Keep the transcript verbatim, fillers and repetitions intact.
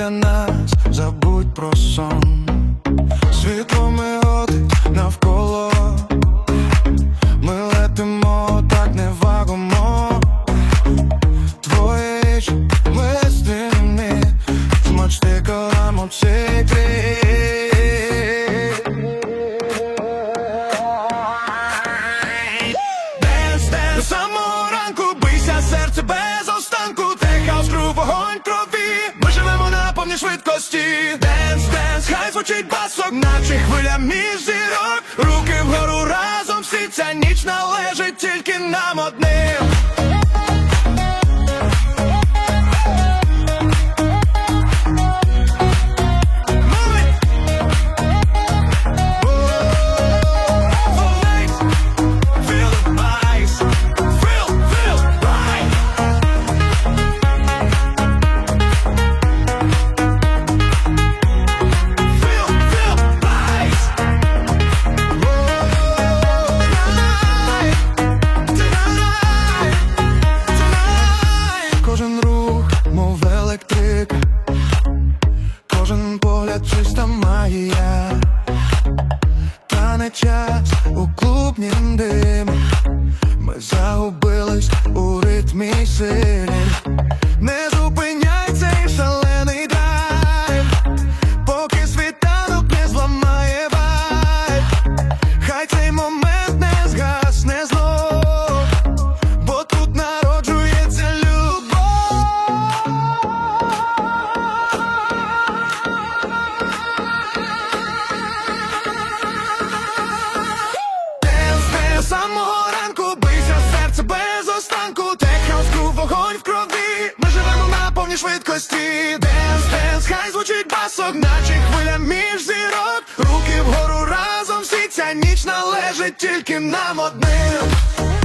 для нас, забудь про сон. Світло миготить навколо, ми летимо, так не вагомо. Твої речі ми стильні, смачти коламо цей крик. Денс, денс, до самого ранку бийся, серце без останку. Техаус, кров, вогонь, крові, ми живемо на повній швидкості. Денс, денс, хай звучить басок, наче хвиля між зірок. Руки вгору разом всі, ця ніч належить тільки нам одним. Кожен погляд чиста магія, та не час у клубнім димі. Ми загубились у ритмі силі. Не зупиняй цей шалений драйв, поки світанок не зламає вайб. Хай цей момент не згасне знов, бо тут народжується любов. Самого ранку бийся, серце без останку. Техаус, кров, вогонь в крові, ми живемо на повній швидкості. Денс, денс, хай звучить басок, наче хвиля між зірок. Руки вгору разом всі, ця ніч належить тільки нам одним.